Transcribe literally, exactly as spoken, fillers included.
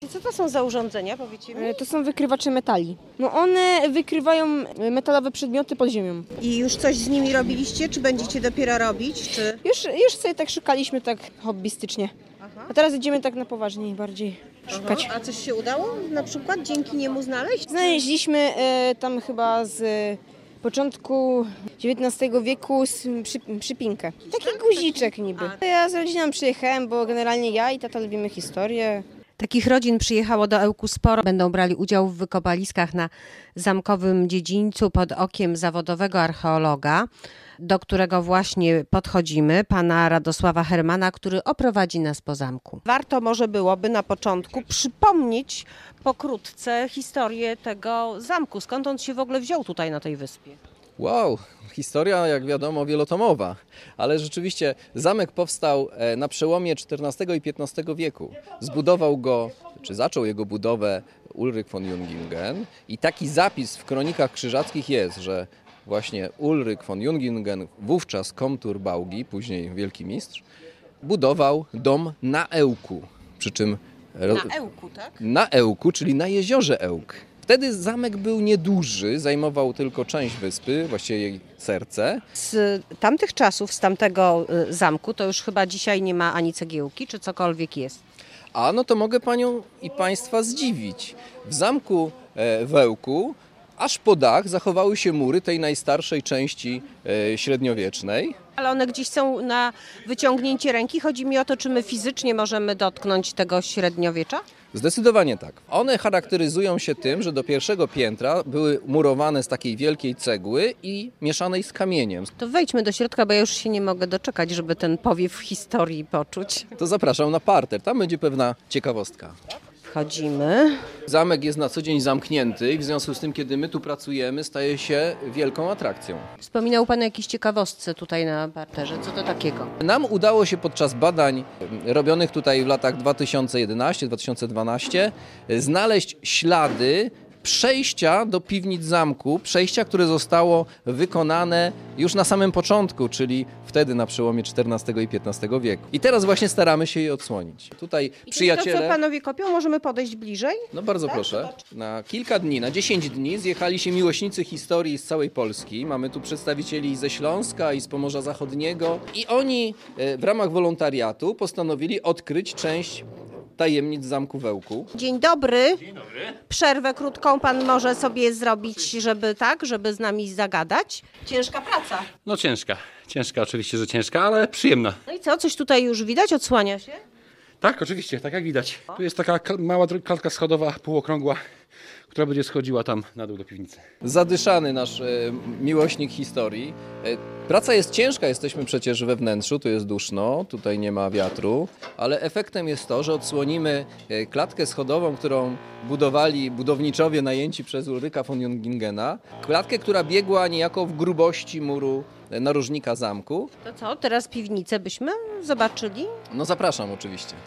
I co to są za urządzenia, powiecie mi? E, To są wykrywacze metali. No one wykrywają metalowe przedmioty pod ziemią. I już coś z nimi robiliście, czy będziecie dopiero robić, czy... Już, już sobie tak szukaliśmy tak hobbystycznie. A teraz idziemy tak na poważniej bardziej szukać. A coś się udało na przykład dzięki niemu znaleźć? Znaleźliśmy e, tam chyba z e, początku dziewiętnastego wieku z, przy, przypinkę. Taki guziczek niby. Ja z rodziną przyjechałem, bo generalnie ja i tata lubimy historię. Takich rodzin przyjechało do Ełku sporo. Będą brali udział w wykopaliskach na zamkowym dziedzińcu pod okiem zawodowego archeologa, do którego właśnie podchodzimy, pana Radosława Hermana, który oprowadzi nas po zamku. Warto może byłoby na początku przypomnieć pokrótce historię tego zamku. Skąd on się w ogóle wziął tutaj na tej wyspie? Wow, historia jak wiadomo wielotomowa, ale rzeczywiście zamek powstał na przełomie czternastego i piętnastego wieku. Zbudował go, czy zaczął jego budowę Ulryk von Jungingen i taki zapis w kronikach krzyżackich jest, że właśnie Ulryk von Jungingen, wówczas komtur Baugi, później wielki mistrz, budował dom na Ełku, przy czym Na Ełku, tak? na Ełku, czyli na jeziorze Ełk. Wtedy zamek był nieduży, zajmował tylko część wyspy, właściwie jej serce. Z tamtych czasów, z tamtego y, zamku, to już chyba dzisiaj nie ma ani cegiełki, czy cokolwiek jest. A no to mogę panią i państwa zdziwić. W zamku e, w Ełku aż po dach zachowały się mury tej najstarszej części e, średniowiecznej. Ale one gdzieś są na wyciągnięcie ręki. Chodzi mi o to, czy my fizycznie możemy dotknąć tego średniowiecza? Zdecydowanie tak. One charakteryzują się tym, że do pierwszego piętra były murowane z takiej wielkiej cegły i mieszanej z kamieniem. To wejdźmy do środka, bo ja już się nie mogę doczekać, żeby ten powiew historii poczuć. To zapraszam na parter, tam będzie pewna ciekawostka. Wchodzimy. Zamek jest na co dzień zamknięty i w związku z tym, kiedy my tu pracujemy, staje się wielką atrakcją. Wspominał pan o jakiejś ciekawostce tutaj na parterze. Co to takiego? Nam udało się podczas badań robionych tutaj w latach dwa tysiące jedenastego do dwa tysiące dwunastego znaleźć ślady przejścia do piwnic zamku, przejścia, które zostało wykonane już na samym początku, czyli wtedy na przełomie czternastego i piętnastego wieku. I teraz właśnie staramy się je odsłonić. Tutaj I przyjaciele... to, co panowie kopią, możemy podejść bliżej? No bardzo proszę. Na kilka dni, na dziesięć dni zjechali się miłośnicy historii z całej Polski. Mamy tu przedstawicieli ze Śląska i z Pomorza Zachodniego. I oni e, w ramach wolontariatu postanowili odkryć część tajemnic zamku w Ełku. Dzień dobry. Dzień dobry. Przerwę krótką pan może sobie zrobić, żeby tak, żeby z nami zagadać. Ciężka praca. No ciężka, ciężka oczywiście, że ciężka, ale przyjemna. No i co, coś tutaj już widać? Odsłania się? Tak, oczywiście, tak jak widać. Tu jest taka kl- mała dr- klatka schodowa, półokrągła, która będzie schodziła tam na dół do piwnicy. Zadyszany nasz e, miłośnik historii. E, praca jest ciężka, jesteśmy przecież we wnętrzu, tu jest duszno, tutaj nie ma wiatru, ale efektem jest to, że odsłonimy e, klatkę schodową, którą budowali budowniczowie najęci przez Ulryka von Jungingena. Klatkę, która biegła niejako w grubości muru e, narożnika zamku. To co, teraz piwnicę byśmy zobaczyli? No zapraszam oczywiście.